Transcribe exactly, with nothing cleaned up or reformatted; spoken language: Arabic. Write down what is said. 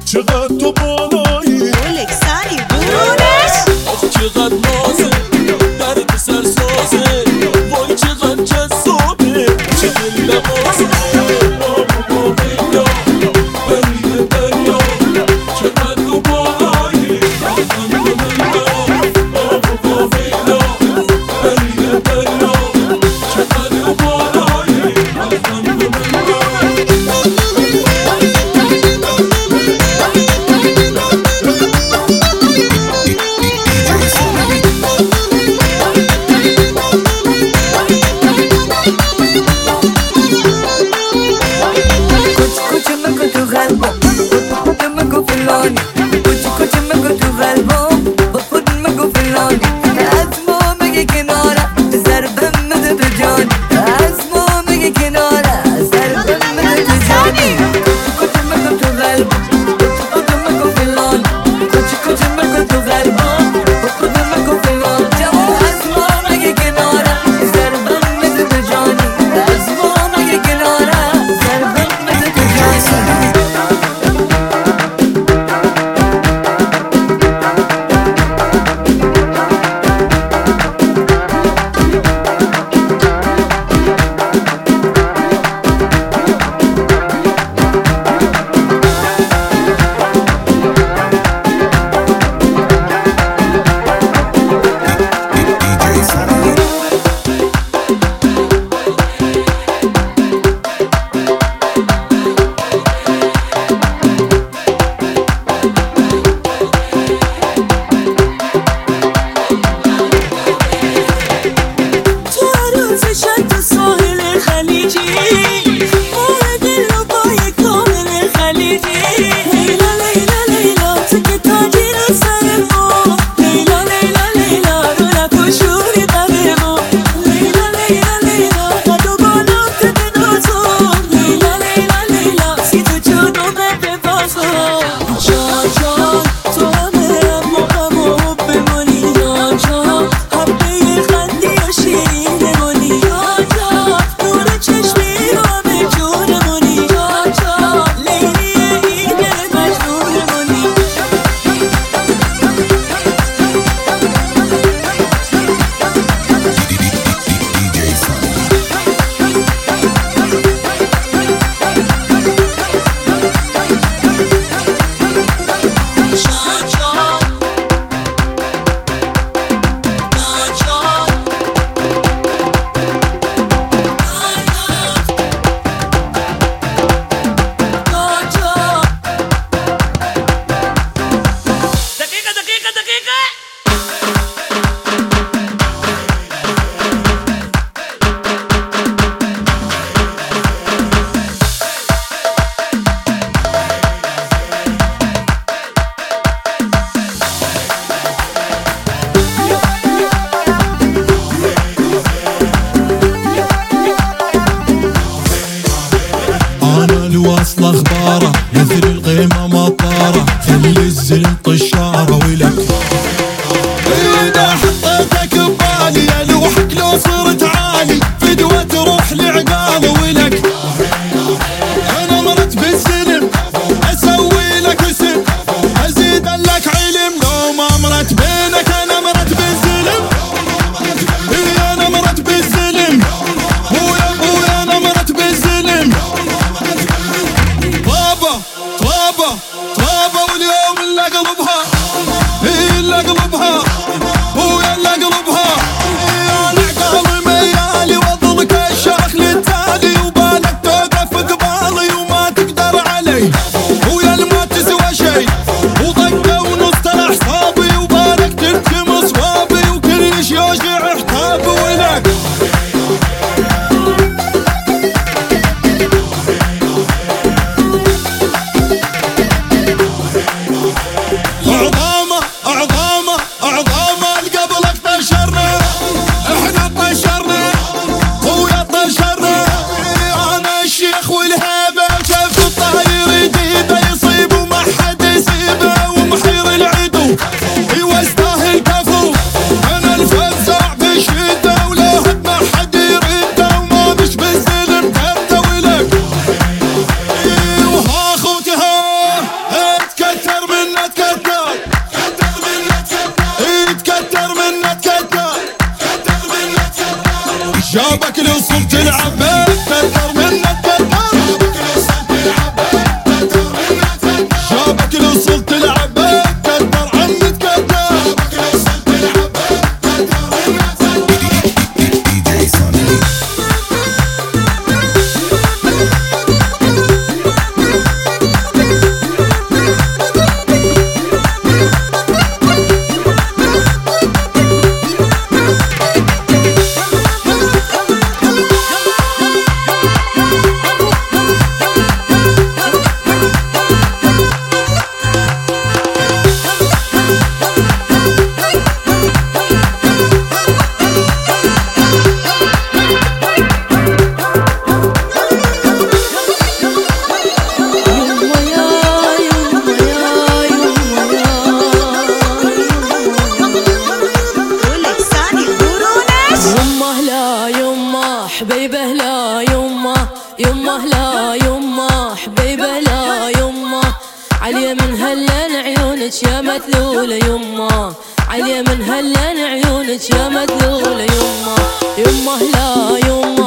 چقدر بالایی ولك ثاني برونش چقدر نازه درد سرسازه وای چقدر جذابه چقدر لباسه بابا بیا بریم دریا چقدر بالایی بابا بیا بریم دریا چقدر بالایی واصل اخباره مثل القيمة مطارة خلي الزلم طشارة ولك اذا حطيتك ببالي يا لوحك لو صرت عالي فدوة تروح لعقاله ولك انا مرت بالزلم اسوي لك اسم ازيد لك علم لو ما مرت بينك انا مرت بالزلم انا مرت بالزلم ويا ابويا انا مرت بالزلم طابة طابة طابة واليوم اللي قلبها اللي قلبها ويا اللي قلبها انا عقالي ميالي واظلك الشرخ للتالي وبالك توقف قبالي وما تقدر علي ويا اللي ما تسوى شي وضقة ونص احصابي وبالك تركم صوابي وكلش يوجع احتابي ولك أعظامه أعظامه أعظامه قبلك طشرنا إحنا طشرنا خويا طشرنا أنا الشيخ والهيبة شاف الطاير جديده يصيب وما حد يصيب علي من هلان عيونك يا مذلولة يمه، علي من هلان عيونك يا مذلولة يمه، يمه لا يمه